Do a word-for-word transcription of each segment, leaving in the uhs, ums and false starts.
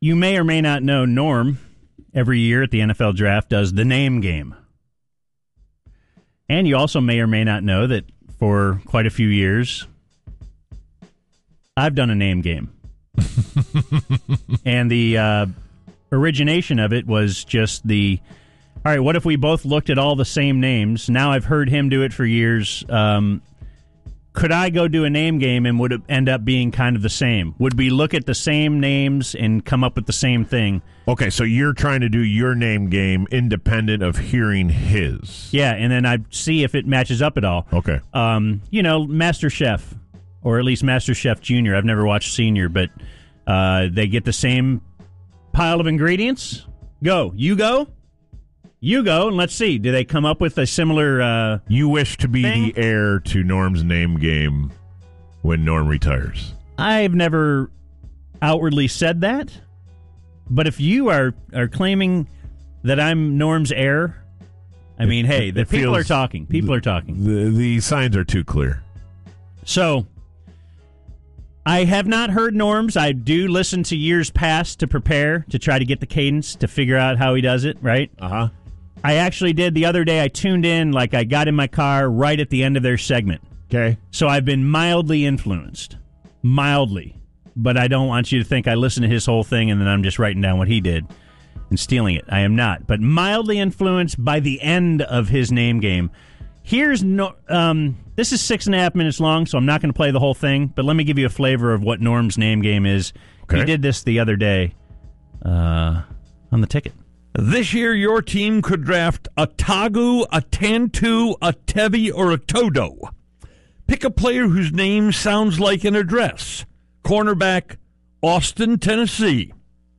you may or may not know Norm, every year at the N F L Draft, does the name game. And you also may or may not know that for quite a few years, I've done a name game. And the uh, origination of it was just the, all right, what if we both looked at all the same names? Now I've heard him do it for years. Um, could I go do a name game and would it end up being kind of the same? Would we look at the same names and come up with the same thing? Okay, so you're trying to do your name game independent of hearing his. Yeah, and then I'd see if it matches up at all. Okay. Um, you know, Master Chef, or at least Master Chef Junior. I've never watched Senior, but uh, they get the same pile of ingredients. Go. You go. You go, and let's see. Do they come up with a similar uh You wish to be thing? the heir to Norm's name game when Norm retires. I've never outwardly said that, but if you are, are claiming that I'm Norm's heir, I mean, hey, it the people feels- are talking. People are talking. The, the signs are too clear. So, I have not heard Norm's. I do listen to years past to prepare, to try to get the cadence, to figure out how he does it, right? Uh-huh. I actually did the other day. I tuned in, like I got in my car right at the end of their segment. Okay. So I've been mildly influenced. Mildly. But I don't want you to think I listened to his whole thing and then I'm just writing down what he did and stealing it. I am not. But mildly influenced by the end of his name game. Here's no. Um, this is six and a half minutes long, so I'm not going to play the whole thing. But let me give you a flavor of what Norm's name game is. Okay. He did this the other day uh, on the ticket. This year, your team could draft a Tagu, a Tantu, a Tevi, or a Todo. Pick a player whose name sounds like an address. Cornerback, Austin, Tennessee.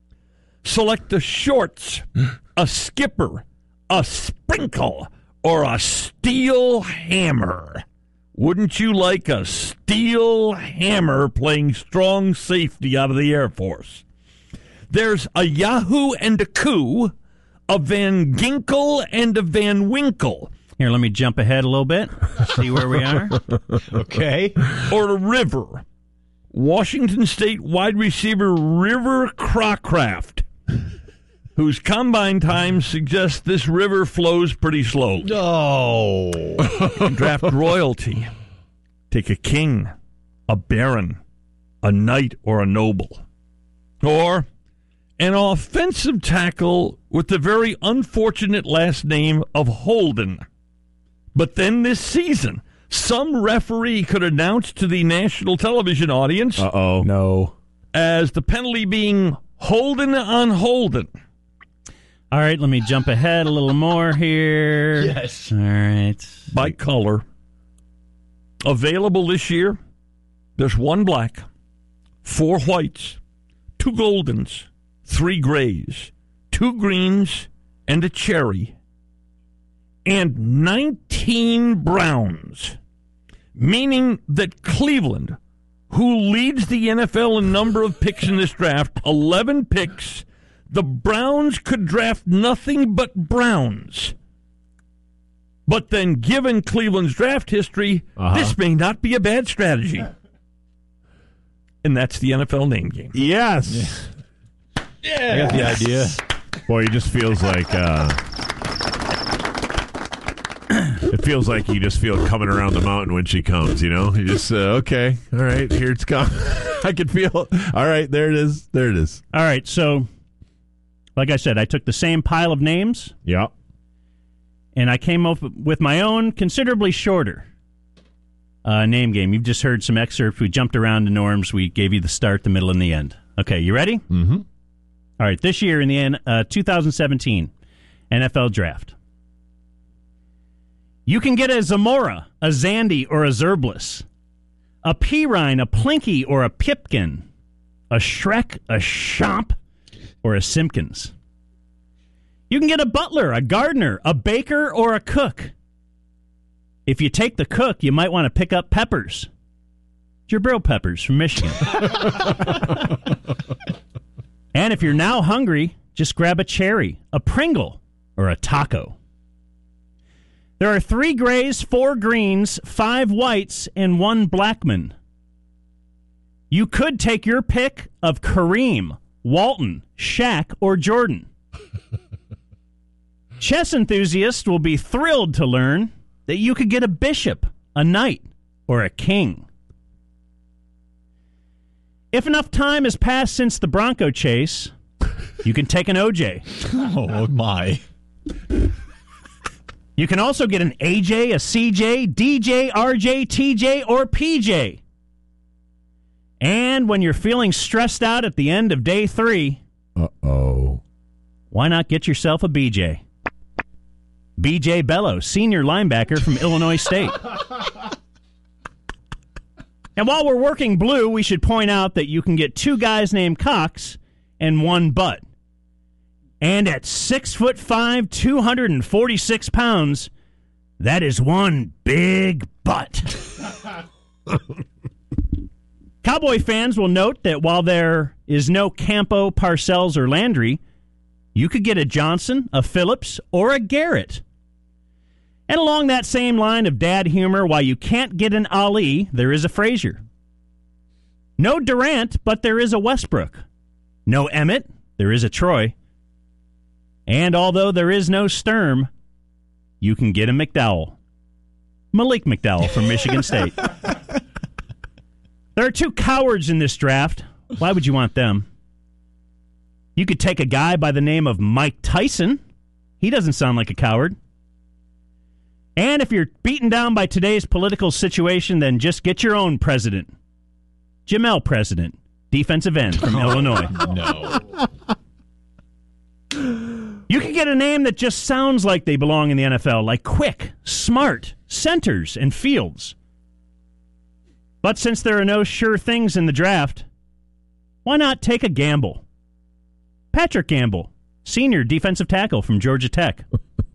Select a Shorts, a Skipper, a Sprinkle, or a Steel Hammer. Wouldn't you like a Steel Hammer playing strong safety out of the Air Force? There's a Yahoo and a Coup, a Van Ginkel and a Van Winkle. Here, let me jump ahead a little bit. See where we are. Okay. Or a River. Washington State wide receiver River Crocraft, whose combine time suggests this river flows pretty slowly. No. Draft royalty. Take a king, a baron, a knight, or a noble. Or an offensive tackle with the very unfortunate last name of Holden. But then this season, some referee could announce to the national television audience Uh-oh. No. as the penalty being Holden on Holden. All right, let me jump ahead a little more here. Yes. All right. By color. Available this year, there's one black, four whites, two goldens, three grays, two greens, and a cherry, and nineteen browns, meaning that Cleveland, who leads the N F L in number of picks in this draft, eleven picks, the Browns could draft nothing but Browns. But then, given Cleveland's draft history, Uh-huh. this may not be a bad strategy. And that's the N F L name game. Yes. I got the idea. Boy, it just feels like uh, it feels like you just feel coming around the mountain when she comes. You know, you just uh, okay, all right, here it's come. I can feel. All right, there it is. There it is. All right, so like I said, I took the same pile of names, Yeah. and I came up with my own considerably shorter uh, name game. You've just heard some excerpts. We jumped around to Norms. We gave you the start, the middle, and the end. Okay, you ready? Mm-hmm. All right, this year in the uh, two thousand seventeen N F L Draft, you can get a Zamora, a Zandy, or a Zerblus, a Pirine, a Plinky, or a Pipkin, a Shrek, a Chomp, or a Simpkins. You can get a Butler, a Gardner, a Baker, or a Cook. If you take the Cook, you might want to pick up Peppers. Jabril Peppers from Michigan. And if you're now hungry, just grab a cherry, a Pringle, or a taco. There are three grays, four greens, five whites, and one Blackman. You could take your pick of Kareem, Walton, Shaq, or Jordan? Chess enthusiasts will be thrilled to learn that you could get a bishop, a knight, or a king. If enough time has passed since the Bronco chase, you can take an O J. Oh, my. You can also get an A J, a C J, D J, R J, T J, or P J. And when you're feeling stressed out at the end of day three, Uh-oh. why not get yourself a B J? B J Bello, senior linebacker from Illinois State. And while we're working blue, we should point out that you can get two guys named Cox and one butt. And at six foot five, two hundred forty-six pounds, that is one big butt. Cowboy fans will note that while there is no Campo, Parcells, or Landry, you could get a Johnson, a Phillips, or a Garrett. And along that same line of dad humor, while you can't get an Ali, there is a Frazier. No Durant, but there is a Westbrook. No Emmett, there is a Troy. And although there is no Sturm, you can get a McDowell. Malik McDowell from Michigan State. There are two cowards in this draft. Why would you want them? You could take a guy by the name of Mike Tyson. He doesn't sound like a coward. And if you're beaten down by today's political situation, then just get your own president. Jamel President, defensive end from Illinois. No. You can get a name that just sounds like they belong in the N F L, like Quick, Smart, Centers, and Fields. But since there are no sure things in the draft, why not take a gamble? Patrick Gamble, senior defensive tackle from Georgia Tech.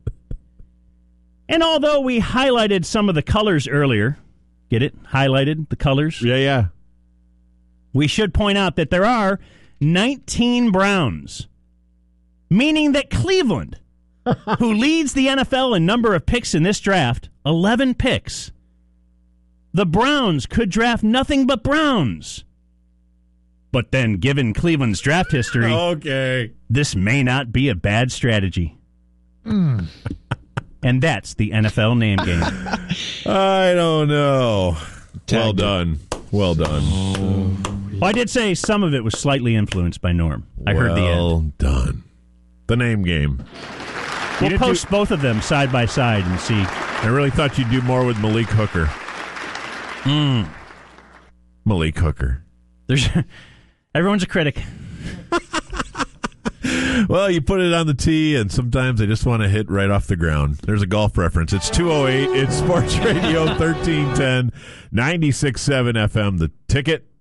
And although we highlighted some of the colors earlier, get it? Highlighted the colors? Yeah, yeah. We should point out that there are nineteen Browns, meaning that Cleveland, who leads the N F L in number of picks in this draft, eleven picks, the Browns could draft nothing but Browns. But then, given Cleveland's draft history, Okay. this may not be a bad strategy. Mm. And that's the N F L name game. I don't know. Well done. Well done. Well, I did say some of it was slightly influenced by Norm. I heard the end. Well done. The name game. We'll did post do- both of them side by side and see. I really thought you'd do more with Malik Hooker. Mm. Malik Hooker. There's everyone's a critic. Well, you put it on the tee, and sometimes they just want to hit right off the ground. There's a golf reference. It's two oh eight. It's Sports Radio thirteen ten, ninety-six point seven F M. The Ticket.